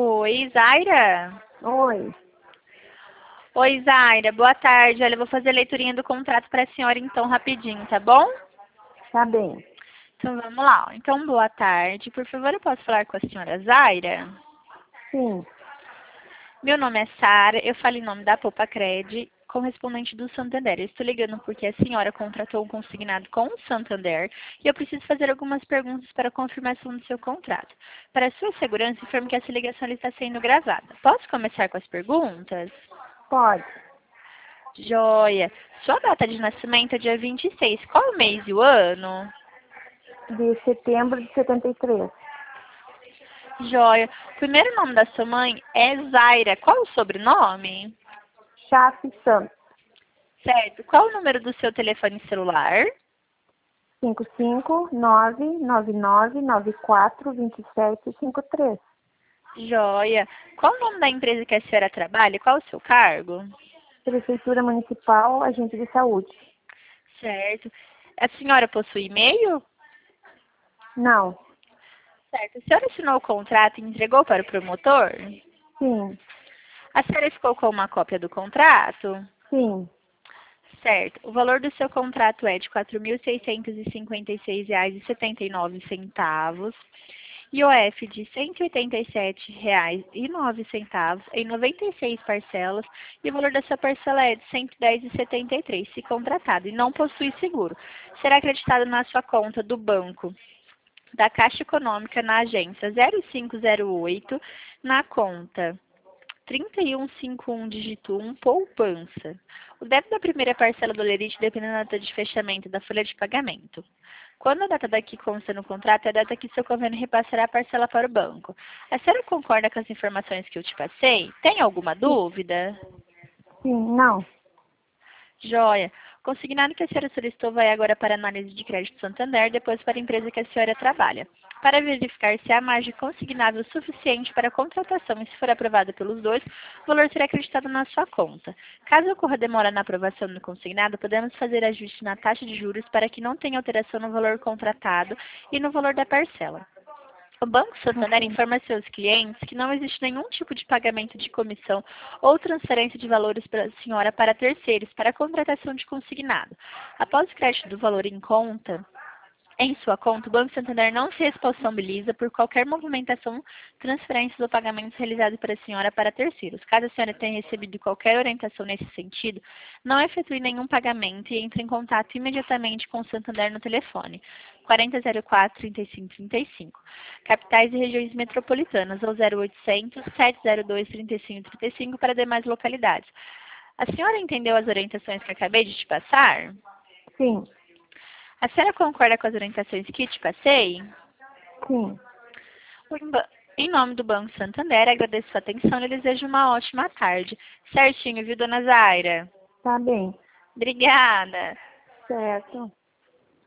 Oi, Zaira. Oi, Oi, Zaira. Boa tarde. Olha, eu vou fazer a leiturinha do contrato para a senhora então rapidinho, tá bom? tá bem. Então vamos lá. Então, boa tarde. Por favor, eu posso falar com a senhora Zaira? Sim, Meu nome é Sara. Eu falo em nome da Poupa-Cred, correspondente do Santander. Eu estou ligando porque a senhora contratou um consignado com o Santander e eu preciso fazer algumas perguntas para a confirmação do seu contrato. Para sua segurança, informe que essa ligação está sendo gravada. Posso começar com as perguntas? pode. Joia. Sua data de nascimento é dia 26. Qual o mês e o ano? De setembro de 73. Joia. O primeiro nome da sua mãe é Zaira. Qual o sobrenome? Chape Santos. Certo. Qual o número do seu telefone celular? 55999942753. Joia. Qual o nome da empresa que a senhora trabalha? Qual o seu cargo? Prefeitura Municipal, Agente de Saúde. Certo. A senhora possui e-mail? Não. Certo. A senhora assinou o contrato e entregou para o promotor? Sim, A senhora ficou com uma cópia do contrato? sim, Certo. O valor do seu contrato é de R$ 4.656,79. IOF de R$ 187,09 em 96 parcelas e o valor da sua parcela é de R$ 110,73, se contratado, e não possui seguro. Será acreditado na sua conta do banco da Caixa Econômica na agência 0508, na conta 3151 dígito 1, poupança. O débito da primeira parcela do lerite depende da data de fechamento da folha de pagamento. Quando a data daqui consta no contrato, é a data que seu convênio repassará a parcela para o banco. A senhora concorda com as informações que eu te passei? Tem alguma dúvida? sim, não. Joia. O consignado que a senhora solicitou vai agora para a análise de crédito Santander, depois para a empresa que a senhora trabalha, para verificar se há margem consignável suficiente para a contratação e, se for aprovado pelos dois, o valor será acreditado na sua conta. Caso ocorra demora na aprovação do consignado, podemos fazer ajuste na taxa de juros para que não tenha alteração no valor contratado e no valor da parcela. O Banco Santander Ok. informa a seus clientes que não existe nenhum tipo de pagamento de comissão ou transferência de valores para a senhora para terceiros para a contratação de consignado. Após o crédito do valor em sua conta, o Banco Santander não se responsabiliza por qualquer movimentação, transferências ou pagamentos realizados para a senhora para terceiros. Caso a senhora tenha recebido qualquer orientação nesse sentido, não efetue nenhum pagamento e entre em contato imediatamente com o Santander no telefone 4004-3535, capitais e regiões metropolitanas, ou 0800-702-3535 para demais localidades. A senhora entendeu as orientações que acabei de te passar? Sim, A senhora concorda com as orientações que te passei? sim. Em nome do Banco Santander, agradeço sua atenção e desejo uma ótima tarde. Certinho, viu, dona Zaira? Tá bem. Obrigada. Certo.